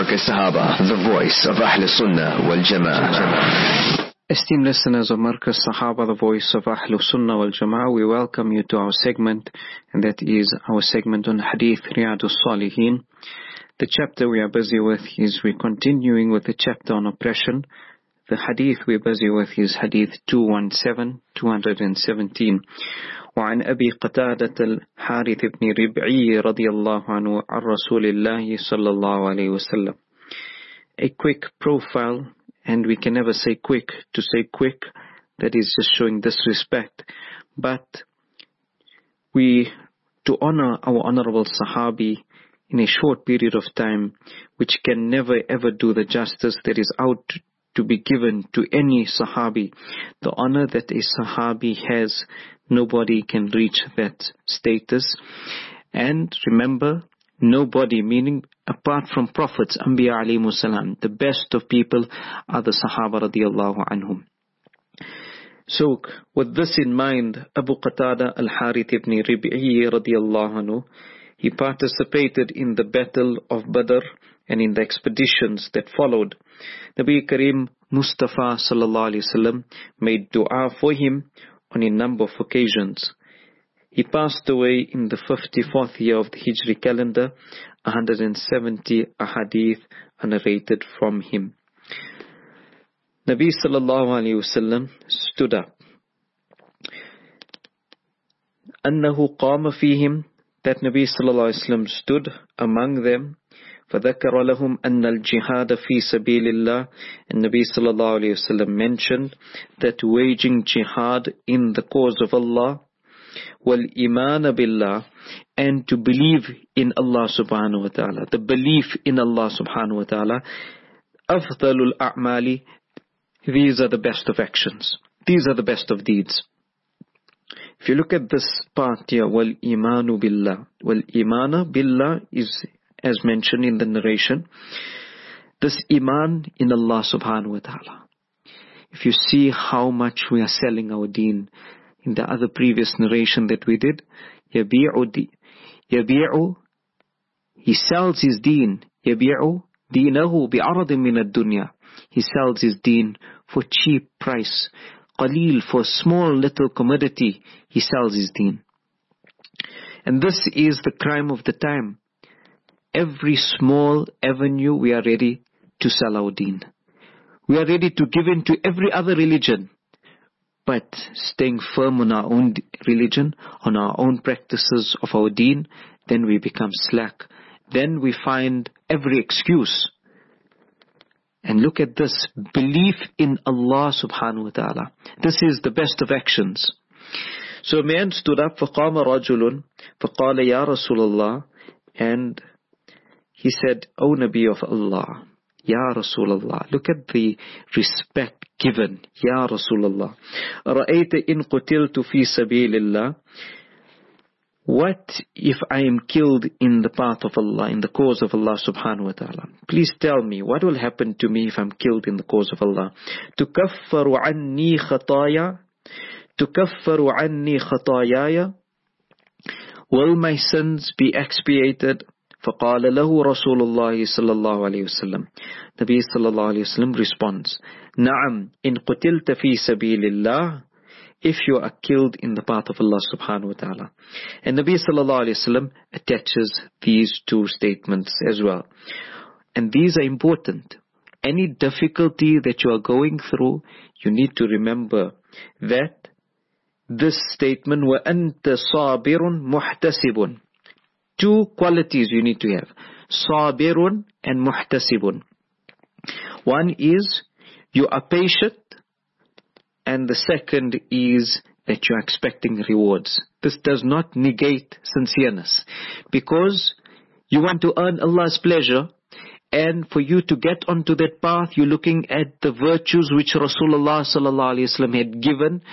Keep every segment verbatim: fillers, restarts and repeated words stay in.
Marcus Sahaba, the voice of Ahl Sunnah wal Jama'ah. Esteemed listeners of Marcus Sahaba, the voice of Ahl Sunnah wal Jama'ah, we welcome you to our segment, and that is our segment on Hadith Riyadus Salihin. The chapter we are busy with is we're continuing with the chapter on oppression. The hadith we're busy with is Hadith two seventeen, two seventeen. وعن أبي قتادة الحارث بن ربعي رضي الله عنه عن رسول الله صلى الله عليه وسلم. A quick profile, and we can never say quick. To say quick, that is just showing disrespect. But we, to honor our honorable Sahabi in a short period of time, which can never ever do the justice that is out to be given to any Sahabi. The honor that a Sahabi has, nobody can reach that status. And remember, nobody, meaning apart from prophets, Anbiya alayhimus salam, the best of people are the Sahaba radiyallahu anhum. So, with this in mind, Abu Qatada al-Harith ibn Rib'i radiyallahu anhu, he participated in the battle of Badr and in the expeditions that followed. Nabi Kareem Mustafa sallallahu alaihi wasallam made dua for him on a number of occasions. He passed away in the fifty-fourth year of the Hijri calendar, one hundred seventy ahadith are narrated from him. Nabi sallallahu alaihi wasallam stood up. أنه قام فيهم, that Nabi sallallahu alaihi wasallam stood among them. فذكر لهم أن الجهاد في سبيل الله, and Nabi sallallahu alayhi wasallam mentioned that waging jihad in the cause of Allah, والإيمان بالله, and to believe in Allah subhanahu wa ta'ala, the belief in Allah subhanahu wa ta'ala, أفضل الأعمال, these are the best of actions, these are the best of deeds. If you look at this part here, وَالْإِيمَانُ بِاللَّهِ, وَالْإِيمَانَ بِاللَّهِ is, as mentioned in the narration, this iman in Allah subhanahu wa ta'ala. If you see how much we are selling our deen, in the other previous narration that we did, يَبِيعُ يَبِيعُ, he sells his deen, يَبِيعُ دِينَهُ بِعَرَضٍ مِنَ الدُّنْيَا, he sells his deen for cheap price, qaleel, for small little commodity, he sells his deen. And this is the crime of the time. Every small avenue we are ready to sell our deen. We are ready to give in to every other religion. But staying firm on our own religion, on our own practices of our deen, then we become slack. Then we find every excuse. And look at this, belief in Allah subhanahu wa ta'ala. This is the best of actions. So a man stood up, فَقَامَ رَجُلٌ فَقَالَ يَا رَسُولَ اللَّهِ, and he said, O Nabi of Allah, Ya Rasulullah. Look at the respect given, Ya Rasulullah. رَأَيْتَ إِن قُتِلْتُ فِي سَبِيلِ اللَّهِ, what if I am killed in the path of Allah, in the cause of Allah subhanahu wa ta'ala? Please tell me, what will happen to me if I'm killed in the cause of Allah? تُكَفَّرُ عَنِّي خَطَايَا تُكَفَّرُ عَنِّي خَطَايَايَ, will my sins be expiated? فقال له رسول الله صلى الله عليه وسلم, Nabi صلى الله عليه وسلم responds, نعم إن قتلت في سبيل الله, if you are killed in the path of Allah subhanahu wa ta'ala. And Nabi صلى الله عليه وسلم attaches these two statements as well. And these are important. Any difficulty that you are going through, you need to remember that this statement, وَأَنْتَ صَابِرٌ مُحْتَسِبٌ, two qualities you need to have, sabirun and muhtasibun. One is you are patient, and the second is that you are expecting rewards. This does not negate sincereness, because you want to earn Allah's pleasure, and for you to get onto that path, you're looking at the virtues which Rasulullah sallallahu alaihi wasallam had given,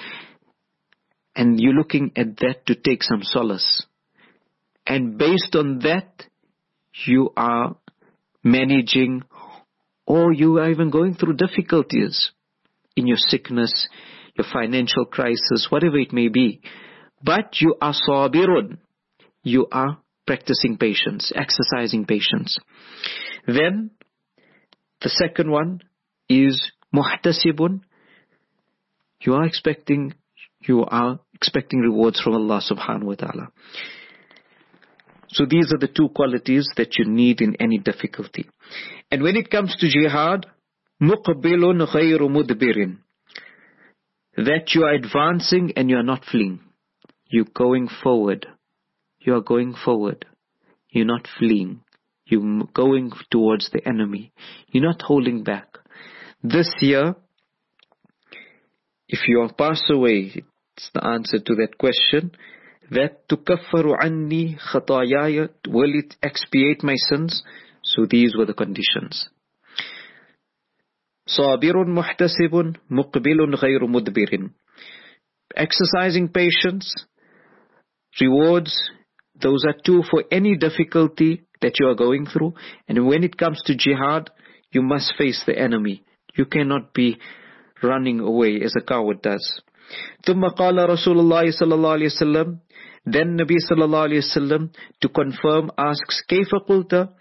and you're looking at that to take some solace. And based on that, you are managing, or you are even going through difficulties in your sickness, your financial crisis, whatever it may be. But you are sabirun. You are practicing patience, exercising patience. Then The second one is muhtasibun. You are expecting, you are expecting rewards from Allah subhanahu wa ta'ala. So these are the two qualities that you need in any difficulty. And when it comes to jihad, muqbilun ghayru mudbirin. That you are advancing and you are not fleeing. You're going forward. You are going forward. You're not fleeing. You're going towards the enemy. You're not holding back. This year, if you pass away, it's the answer to that question, that tukaffaru anni khatayaya, will it expiate my sins? So these were the conditions. Sabirun muhtasibun muqbilun ghayru mudbirin. Exercising patience, rewards, those are two for any difficulty that you are going through. And when it comes to jihad, you must face the enemy. You cannot be running away as a coward does. ثم قال رسول الله صلى الله عليه وسلم. Then Nabi sallallahu alayhi wasallam, to confirm, asks, كيف قلت?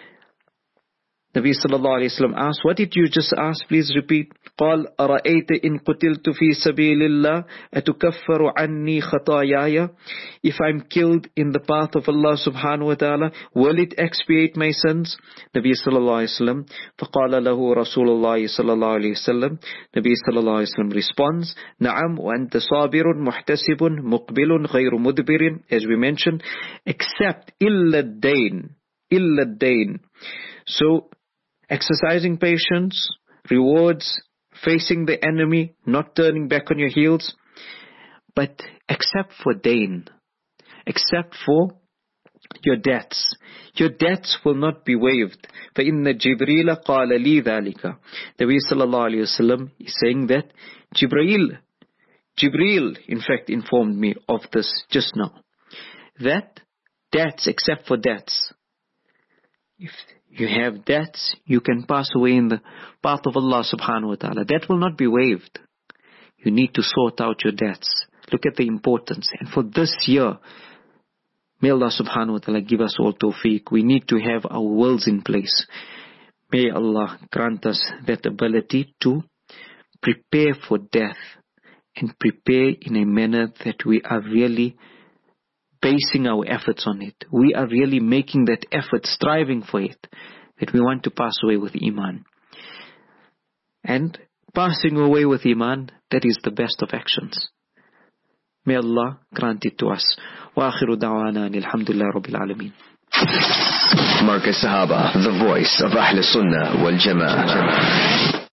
Nabi sallallahu alayhi wasallam asks, what did you just ask? Please repeat. قال أرأيت إن قتلت في سبيل الله أتكفر عني خطاياي. If I'm killed in the path of Allah subhanahu wa ta'ala, will it expiate my sins? Nabi sallallahu alayhi wasallam. فقال له رسول الله صلى الله عليه وسلم. Nabi sallallahu alayhi wasallam responds, نعم وأنت صابر محتسب مقبل غير مدبر. As we mentioned, except إلا الدين. إلا الدين. So, exercising patience, rewards, facing the enemy, not turning back on your heels, but except for dain, except for your debts. Your debts will not be waived. فَإِنَّ جِبْرِيلَ قَالَ لِي ذَلِكَ. The Nabi sallallahu alayhi wa sallam is saying that Jibreel, Jibreel in fact informed me of this just now. That debts, except for debts. If you have debts, you can pass away in the path of Allah subhanahu wa ta'ala. That will not be waived. You need to sort out your debts. Look at the importance. And for this year, may Allah subhanahu wa ta'ala give us all tawfiq. We need to have our wills in place. May Allah grant us that ability to prepare for death and prepare in a manner that we are really basing our efforts on it. We are really making that effort, striving for it, that we want to pass away with Iman. And passing away with Iman, that is the best of actions. May Allah grant it to us. Wa akhiru da'wana alhamdulillah rabbil alameen. Markaz Sahaba, the voice of Ahl Sunnah wal Jama'ah.